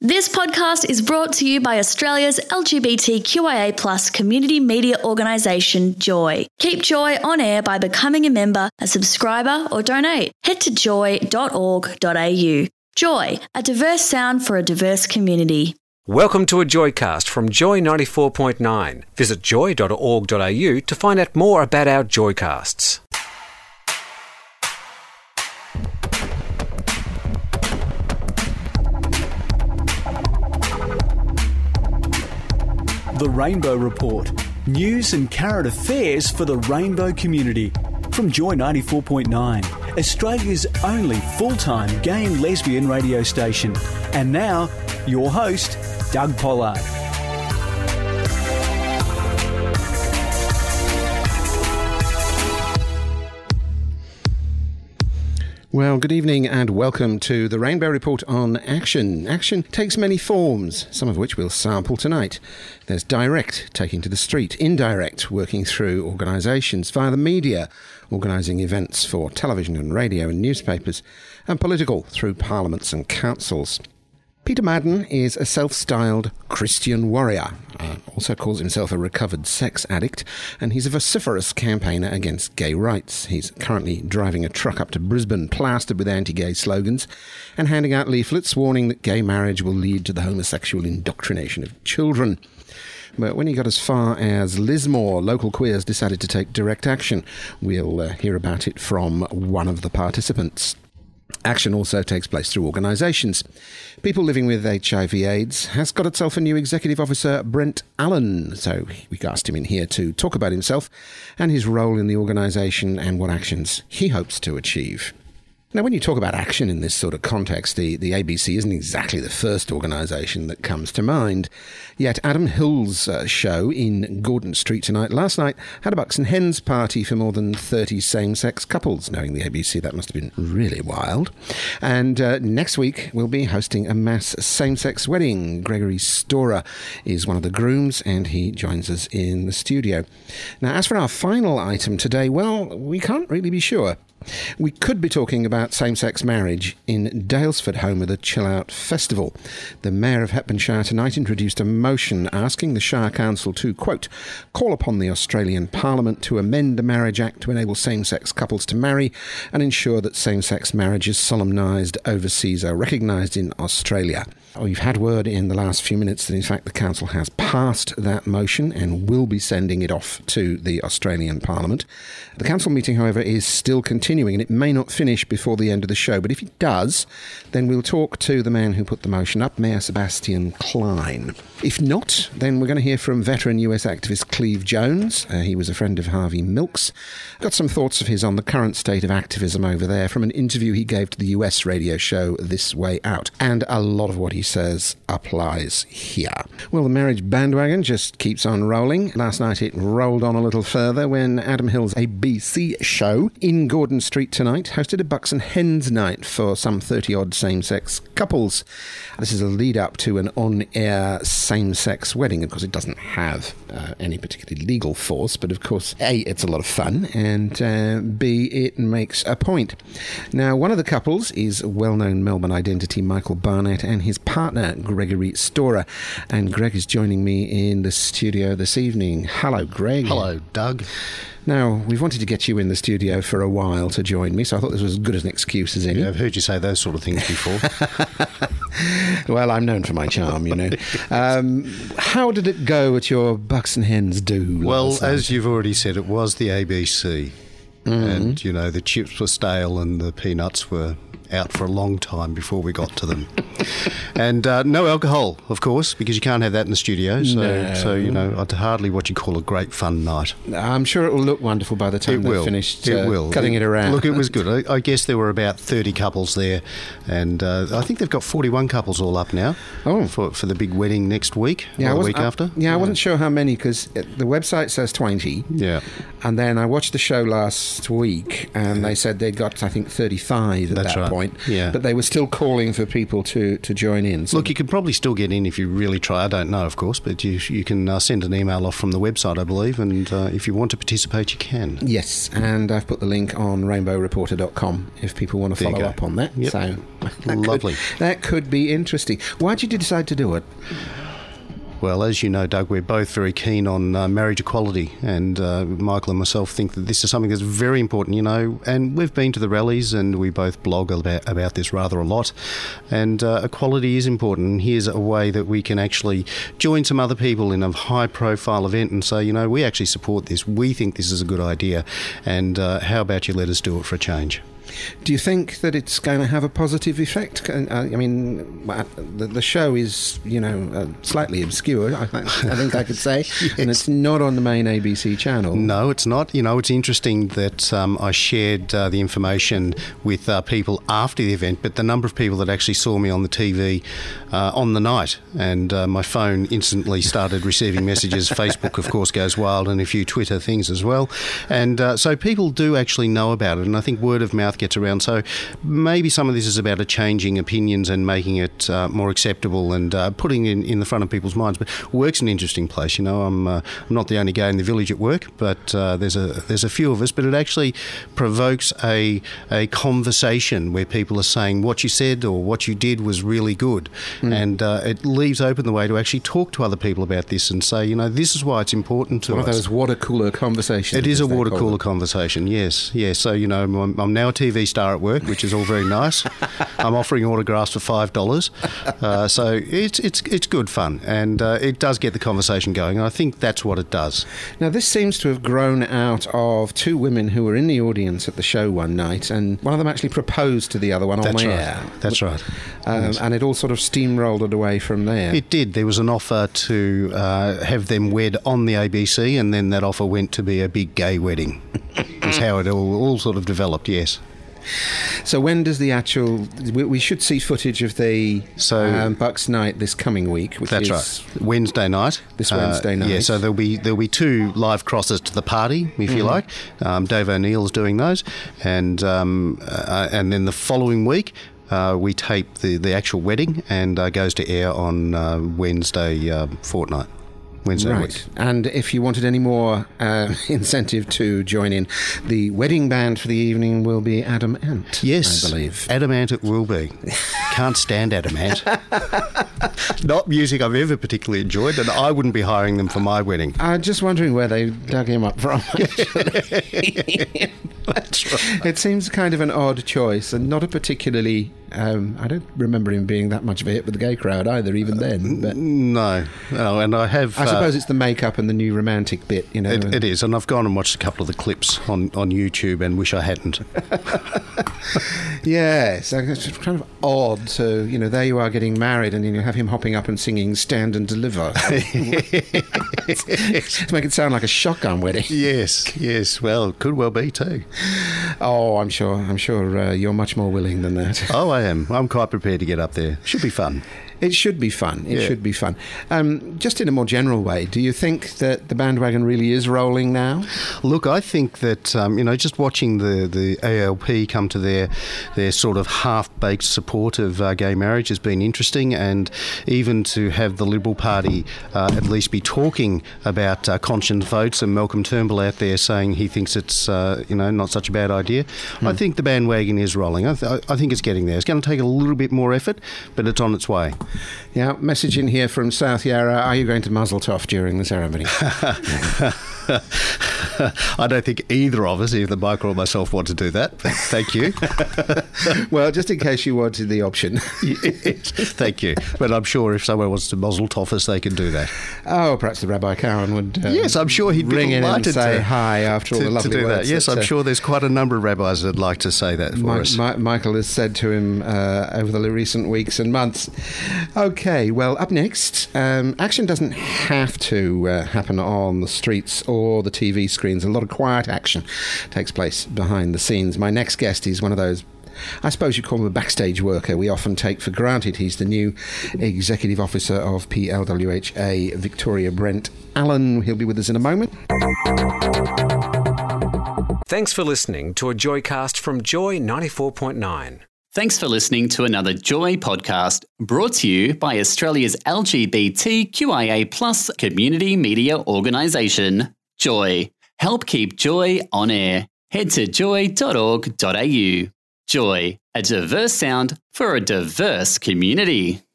This podcast is brought to you by Australia's LGBTQIA+ community media organisation, Joy. Keep Joy on air by becoming a member, a subscriber or donate. Head to joy.org.au. Joy, a diverse sound for a diverse community. Welcome to a Joycast from Joy 94.9. Visit joy.org.au to find out more about our Joycasts. The Rainbow Report. News and current affairs for the rainbow community. From Joy 94.9, Australia's only full-time gay and lesbian radio station. And now, your host, Doug Pollard. Well, good evening and welcome to the Rainbow Report on Action. Action takes many forms, some of which we'll sample tonight. There's direct, taking to the street, indirect, working through organisations, via the media, organising events for television and radio and newspapers, and political, through parliaments and councils. Peter Madden is a self-styled Christian warrior, also calls himself a recovered sex addict, and he's a vociferous campaigner against gay rights. He's currently driving a truck up to Brisbane plastered with anti-gay slogans and handing out leaflets warning that gay marriage will lead to the homosexual indoctrination of children. But when he got as far as Lismore, local queers decided to take direct action. We'll hear about it from one of the participants. Action also takes place through organisations. People Living with HIV/AIDS has got itself a new executive officer, Brent Allen. So we asked him in here to talk about himself and his role in the organisation and what actions he hopes to achieve. Now, when you talk about action in this sort of context, the ABC isn't exactly the first organisation that comes to mind. Yet Adam Hill's show in Gordon Street tonight, last night, had a Bucks and Hens party for more than 30 same-sex couples. Knowing the ABC, that must have been really wild. And next week, we'll be hosting a mass same-sex wedding. Gregory Storer is one of the grooms, and he joins us in the studio. Now, as for our final item today, well, we can't really be sure. We could be talking about same-sex marriage in Daylesford, home of the Chill Out Festival. The Mayor of Hepburn tonight introduced a motion asking the Shire Council to, quote, call upon the Australian Parliament to amend the Marriage Act to enable same-sex couples to marry and ensure that same-sex marriages solemnised overseas are recognised in Australia. We've had word in the last few minutes that, in fact, the Council has passed that motion and will be sending it off to the Australian Parliament. The Council meeting, however, is still continuing, and it may not finish before the end of the show. But if it does, then we'll talk to the man who put the motion up, Mayor Sebastian Klein. If not, then we're going to hear from veteran US activist Cleve Jones. He was a friend of Harvey Milk's. Got some thoughts of his on the current state of activism over there from an interview he gave to the US radio show This Way Out. And a lot of what he says applies here. Well, the marriage bandwagon just keeps on rolling. Last night it rolled on a little further when Adam Hill's ABC show in Gordon Street tonight hosted a Bucks and Hens night for some 30-odd same-sex couples. This is a lead-up to an on-air same-sex wedding. Of course, it doesn't have any particularly legal force, but of course, A, it's a lot of fun, and B, it makes a point. Now, one of the couples is well-known Melbourne identity Michael Barnett and his partner, Gregory Storer. And Greg is joining me in the studio this evening. Hello, Greg. Hello, Doug. Now, we've wanted to get you in the studio for a while to join me, so I thought this was as good as an excuse as any. Yeah, I've heard you say those sort of things before. Well, I'm known for my charm, you know. How did it go at your Bucks and Hens do? Well, as you've already said, it was the ABC. Mm-hmm. And, you know, the chips were stale and the peanuts were out for a long time before we got to them. And no alcohol, of course, because you can't have that in the studio. So you know, I'd hardly what you call a great fun night. I'm sure it will look wonderful by the time they've finished cutting it around. Look, it was good. I guess there were about 30 couples there, and I think they've got 41 couples all up now for the big wedding next week, or the week after. I wasn't sure how many, because the website says 20. Yeah. And then I watched the show last last week, and they said they'd got, I think, 35 at That's that right. point. Yeah. But they were still calling for people to join in. So Look, you can probably still get in if you really try. I don't know, of course, but you can send an email off from the website, I believe, and if you want to participate, you can. yes, and I've put the link on rainbowreporter.com if people want to There you follow go. up on that. Yep. So Lovely. that could be interesting. Why did you decide to do it? Well, as you know, Doug, we're both very keen on marriage equality, and Michael and myself think that this is something that's very important, and we've been to the rallies and we both blog about this rather a lot, and equality is important, and here's a way that we can actually join some other people in a high-profile event and say, we actually support this, we think this is a good idea, and how about you let us do it for a change? Do you think that it's going to have a positive effect? I mean, the show is, slightly obscure, I think I could say, Yes. and it's not on the main ABC channel. No, it's not. It's interesting that I shared the information with people after the event, but the number of people that actually saw me on the TV on the night, and my phone instantly started receiving messages. Facebook, of course, goes wild, and a few Twitter things as well. And so people do actually know about it, and I think word of mouth gets around. So maybe some of this is about changing opinions and making it more acceptable and putting it in the front of people's minds. But work's an interesting place. I'm not the only guy in the village at work, but there's a few of us. But it actually provokes a conversation where people are saying what you said or what you did was really good, and it leaves open the way to actually talk to other people about this and say, this is why it's important to us. One of those water cooler conversations. It is a as they water call cooler them. conversation, yes. So, I'm now a TV star at work, which is all very nice. I'm offering autographs for $5. So it's good fun, and it does get the conversation going, and I think that's what it does. Now, this seems to have grown out of two women who were in the audience at the show one night, and one of them actually proposed to the other one on air. That's right. Yes. And it all sort of steamrolled it away from there. It did. There was an offer to have them wed on the ABC, and then that offer went to be a big gay wedding. Is how it all sort of developed, yes. So when does the actual... We should see footage of the Bucks night this coming week, which That's is... right. Wednesday night. This Wednesday night. Yeah, so there'll be two live crosses to the party, if you like. Dave O'Neill's doing those. And then the following week... we tape the actual wedding, and goes to air on Wednesday fortnight. Wednesday Right. week. And if you wanted any more incentive to join in, the wedding band for the evening will be Adam Ant, Yes, I believe. Adam Ant it will be. Can't stand Adam Ant. Not music I've ever particularly enjoyed, and I wouldn't be hiring them for my wedding. I'm just wondering where they dug him up from, actually. That's right. It seems kind of an odd choice, and not a particularly... I don't remember him being that much of a hit with the gay crowd either, even then. But No, and I have... I suppose it's the makeup and the new romantic bit, It is, and I've gone and watched a couple of the clips on YouTube and wish I hadn't. Yes, it's kind of odd to, there you are getting married and you have him hopping up and singing Stand and Deliver. To make it sound like a shotgun wedding. Yes, well, could well be too. Oh, I'm sure you're much more willing than that. Oh, I am. I'm quite prepared to get up there. Should be fun. It should be fun. It Yeah. should be fun. Just in a more general way, do you think that the bandwagon really is rolling now? Look, I think that, just watching the ALP come to their sort of half-baked support of gay marriage has been interesting, and even to have the Liberal Party at least be talking about conscience votes, and Malcolm Turnbull out there saying he thinks it's, not such a bad idea. I think the bandwagon is rolling. I think it's getting there. It's going to take a little bit more effort, but it's on its way. Yeah, message in here from South Yarra. Are you going to Muzzletoft during the ceremony? I don't think either of us, either Michael or myself, want to do that. Thank you. Well, just in case you wanted the option. Thank you. But I'm sure if someone wants to Muzzletoff us, they can do that. Oh, perhaps the Rabbi Cowan would Yes, I'm sure he'd be ring in and delighted say to- hi after all the lovely to do words. that. Yes, I'm sure there's quite a number of rabbis that'd like to say that for us. Michael has said to him over the recent weeks and months. Okay, well, up next, action doesn't have to happen on the streets or the TV screens. A lot of quiet action takes place behind the scenes. My next guest is one of those, I suppose you call him a backstage worker we often take for granted. He's the new executive officer of PLWHA, Victoria Brent Allen. He'll be with us in a moment. Thanks for listening to a Joycast from Joy 94.9. Thanks for listening to another Joy podcast brought to you by Australia's LGBTQIA+ community media organisation, Joy. Help keep Joy on air. Head to joy.org.au. Joy, a diverse sound for a diverse community.